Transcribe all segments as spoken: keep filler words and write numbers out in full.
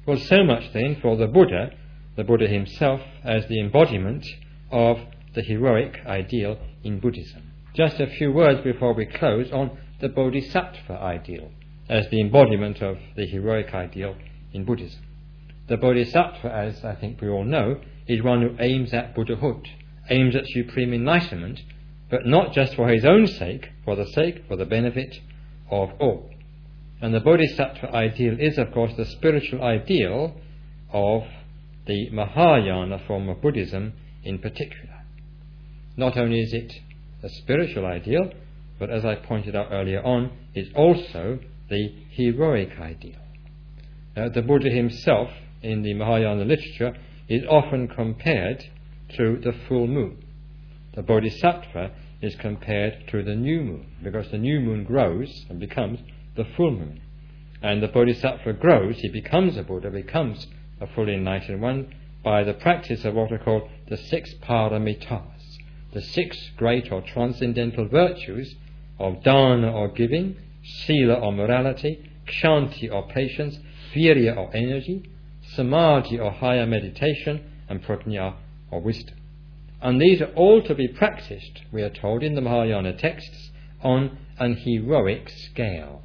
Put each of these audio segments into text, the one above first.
Well, so much then for the Buddha, the Buddha himself as the embodiment of the heroic ideal in Buddhism. Just a few words before we close on the Bodhisattva ideal as the embodiment of the heroic ideal in Buddhism. The Bodhisattva, as I think we all know, is one who aims at Buddhahood, aims at supreme enlightenment, but not just for his own sake, for the sake, for the benefit of all. And the Bodhisattva ideal is, of course, the spiritual ideal of the Mahayana form of Buddhism in particular. Not only is it a spiritual ideal, but as I pointed out earlier on, is also the heroic ideal. Uh, the Buddha himself, in the Mahayana literature, is often compared to the full moon. The Bodhisattva is compared to the new moon, because the new moon grows and becomes the full moon. And the Bodhisattva grows, he becomes a Buddha, becomes a fully enlightened one, by the practice of what are called the six paramitas, the six great or transcendental virtues of dana or giving, sila or morality, kshanti or patience, virya or energy, samadhi or higher meditation, and prajna or wisdom. And these are all to be practiced, we are told in the Mahayana texts, on an heroic scale.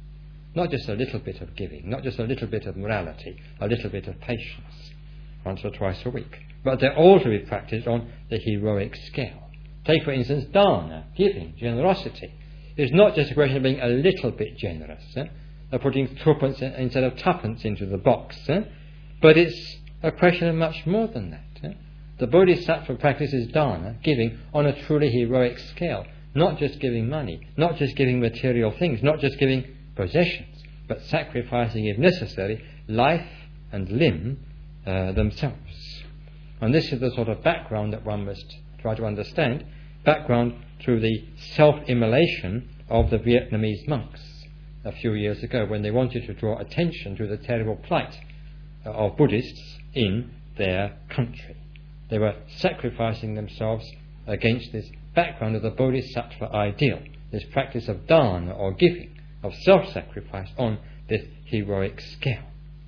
Not just a little bit of giving, not just a little bit of morality, a little bit of patience, once or twice a week, but they're all to be practiced on the heroic scale. Take, for instance, dana, giving, generosity. It's not just a question of being a little bit generous, eh? of putting twopence instead of tuppence into the box, eh? but it's a question of much more than that. Eh? The Bodhisattva practices dana, giving, on a truly heroic scale, not just giving money, not just giving material things, not just giving possessions, but sacrificing, if necessary, life and limb uh, themselves. And this is the sort of background that one must try to understand, background to the self-immolation of the Vietnamese monks a few years ago, when they wanted to draw attention to the terrible plight uh, of Buddhists in their country. They were sacrificing themselves against this background of the Bodhisattva ideal, this practice of dana or giving, of self-sacrifice on this heroic scale.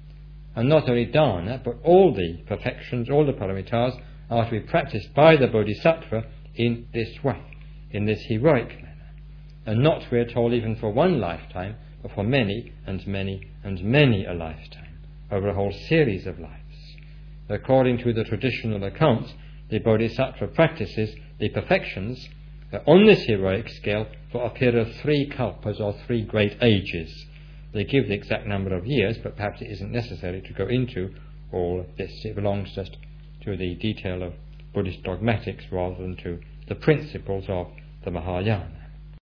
And not only dana, but all the perfections, all the paramitas are to be practiced by the Bodhisattva in this way, in this heroic manner. And not, we are told, even for one lifetime, but for many and many and many a lifetime, over a whole series of lives. According to the traditional accounts, the Bodhisattva practices the perfections uh, on this heroic scale for a period of three kalpas, or three great ages. They give the exact number of years, but perhaps it isn't necessary to go into all this. It belongs just to the detail of Buddhist dogmatics rather than to the principles of the Mahayana.